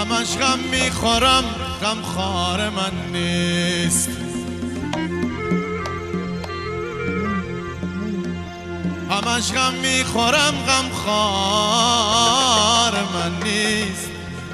همش غم میخورم غم خار من نیست، همش غم میخورم غم خار من نیست.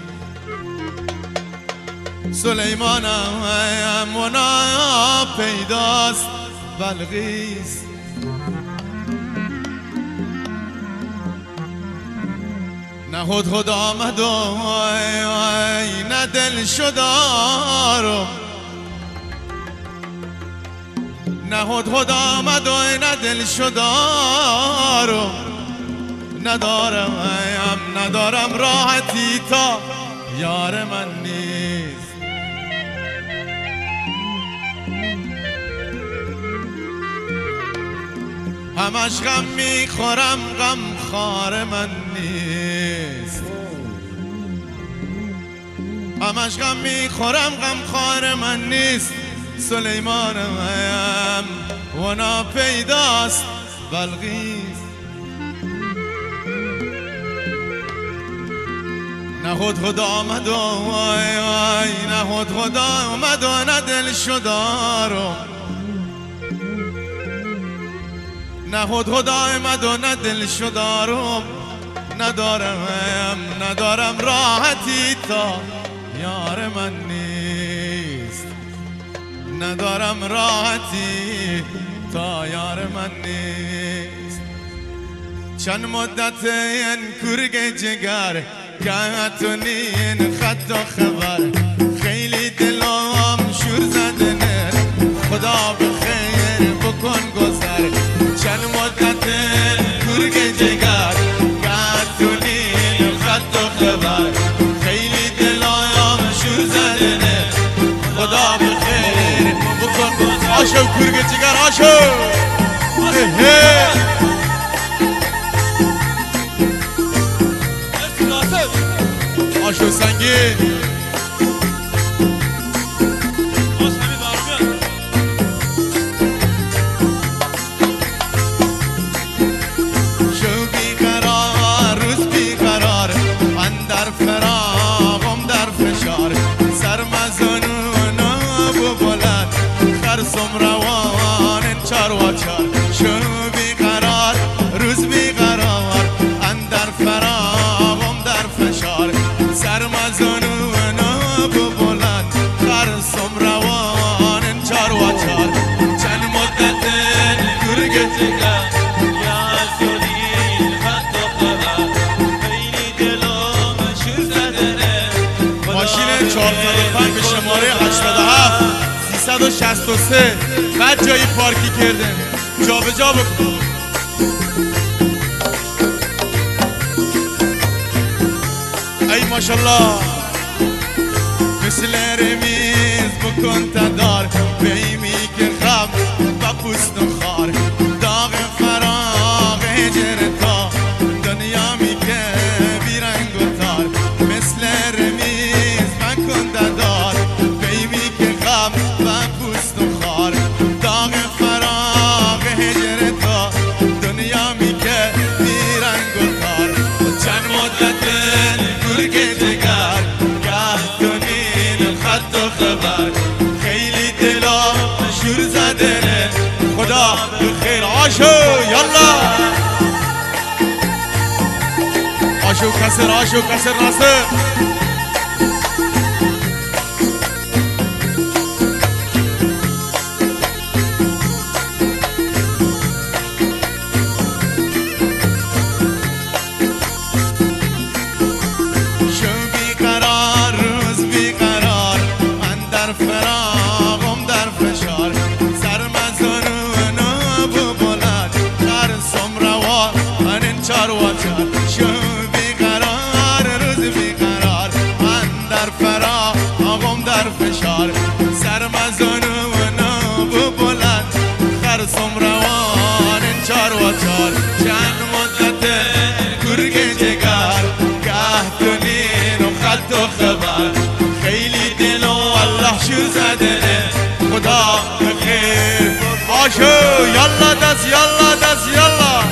سلیمانم و ناپیداست بلقیس، نه هدهد آمد و نه دل شدارم، نه هدهد آمد و نه دل شدارم، ندارم راحتی تا یار من نیست. همش غم میخورم غم خار من نیست، همش غم میخورم غم خار من نیست. سلیمانم و ناپیداست بلقیس، نه هدهد آمد و نه هدهد آمد و نه دل شدارم، نه هدهد آمد و نه دل شدارم، ندارم راحتی تا یار من نیست، ندارم راحتی تا یار من نیست. چند مدت این کرگ جگر گهتونی این خط و خبر، خیلی دلم شور زدنه خدا بخیر بکن گذر. چند مدت کرگ جگر گهتونی این خط و خبر، خیلی دلم شور زدنه خدا بخیر بکن گذر. آشو کرگ جگر آشو آشو سنگین شو بیقرار روز بیقرار، من در فراغم در فشار، سرمزنون و بلند خرسم روان چار و چار. شو بیقرار روز بیقرار، من در فراغم در فشار، سرمزنون و بلند خرسم روان چار و چار. چند مدت کرگ جگر یاسونی خط و خبر، خیلی دلم شور زدنه. ماشین 405 به شماره 87 363 بعد جایی پارکی کردن، جا به جا بکن. ای ماشالله مثل رمیز بکن تدار، بیمی که خم و پوست و خار، داغ فراغ هجرتا دنیا می که بیرنگ و تار. مثل رمیز بکن تدار، بیمی که خم و پوست و خار، داغ فراغ هجرتا دنیا می که بیرنگ و تار. چند مدت کرگ جگر گهتونین خط و خبر، خیلی دلم شور زدنه خدا بخیر. آشو یالا آشو کسر آشو کسر ناصر چار و چار. شو بیقرار روز بیقرار، من در فراغم در فشار، سرمزن و ناب بلند خرسم روان چار و چار. چند مدت کرگ جگر گهتونین و خط و خبر، خیلی دل و الله شور زدنه خدا بخیر. آشو یالا دست یالا دست یالا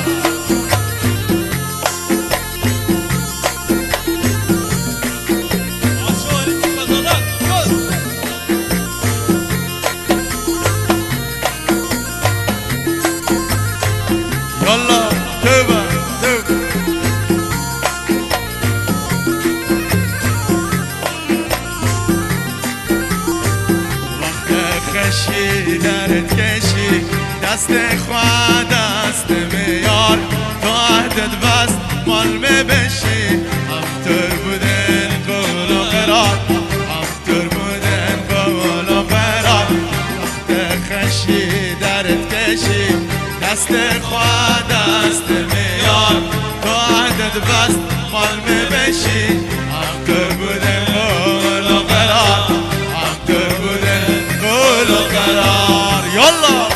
خشی درت کشی دست خواه دست میار تو عهدت بست مال می بشی همطور بودن قول و قرار همطور بودن قول و قرار وقت خشی درت کشی دست خواه دست میار تو عهدت بست مال می بشی همطور بودن قول و قرار همطور بودن قول و قرار یالله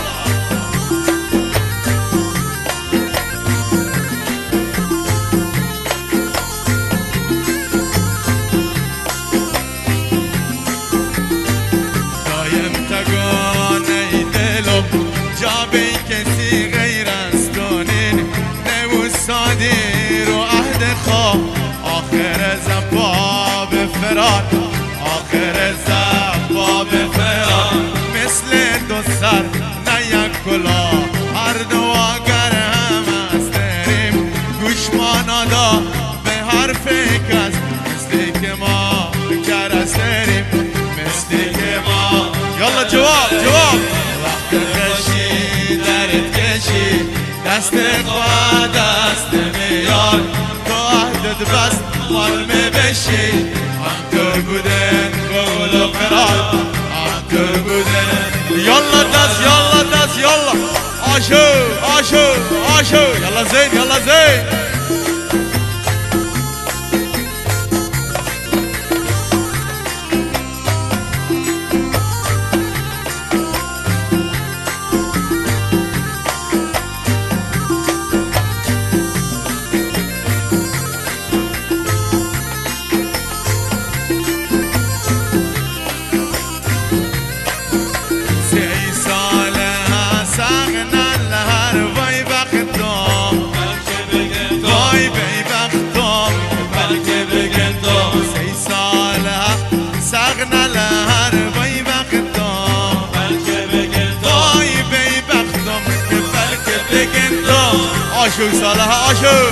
جابی کسی غیر از کنین نو صادر و عهد خواه آخر زباب فرار آخر زباب فرار مثل دو سر نه یک کلا هر دو اگر هم از داریم گوش ما ندا به حرف کس مثلی که ما کرس داریم مثلی که ما یالا جواب جواب وقت خشی درت کشی دست خواه دست میار تو عهدت بست مال می بشی همطور بودن قول و قرار همطور بودن یالا دست یالا دست یالا آشو آشو آشو یالا زین یالا زین آشو صالح آشو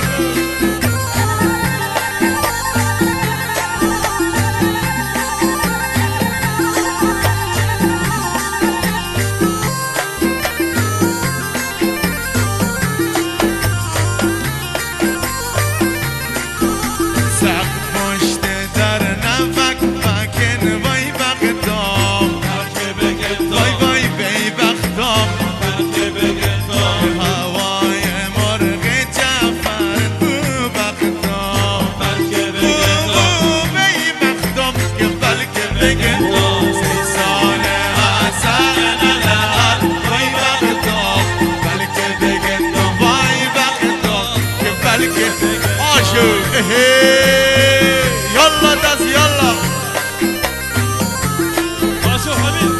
يلا داس يلا عاشو حبيب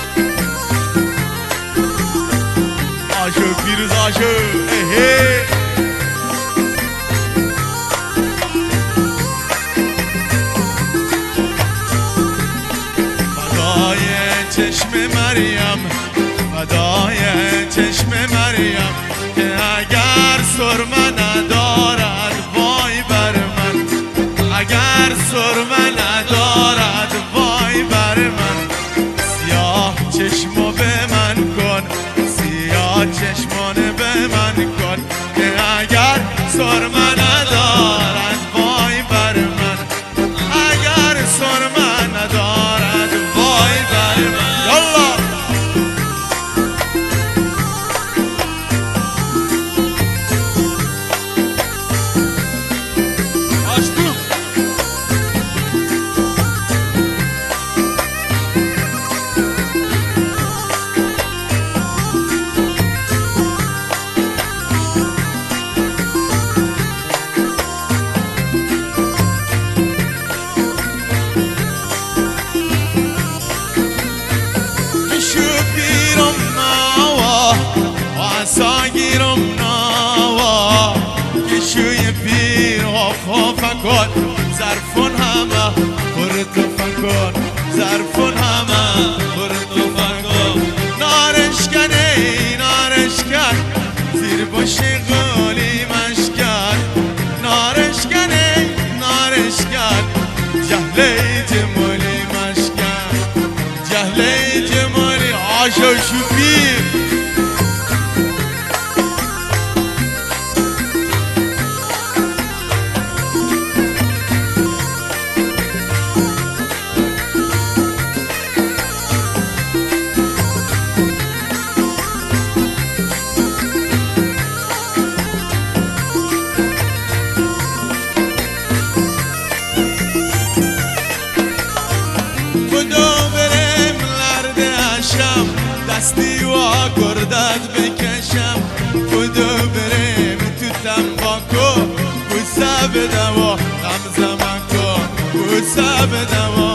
عاشو فيروز عاشو فدای چشم مریم فدای چشم مریم که اگر سرمه ندارد وای بر من اگر سرمه ندارد وای بر من سیاه چشمو به من کن سیاه چشمانه به من کن که اگر سرمه ندارد وای بر من اگر سرمه ندارد وای بر من یالله ساگیرم نوا کشوی پیر خوف کن ظرفون همه خورد فکن ظرفون همه خورد فکن نارشکن زیر باشی قولی مشکن نارشکن جهلی جمالی مشکن جهلی جمالی شوشوفی دستی و گردت بکشم خدا بریم تو تنباکو بوسه بدم و غمزه من کن بوسه بدم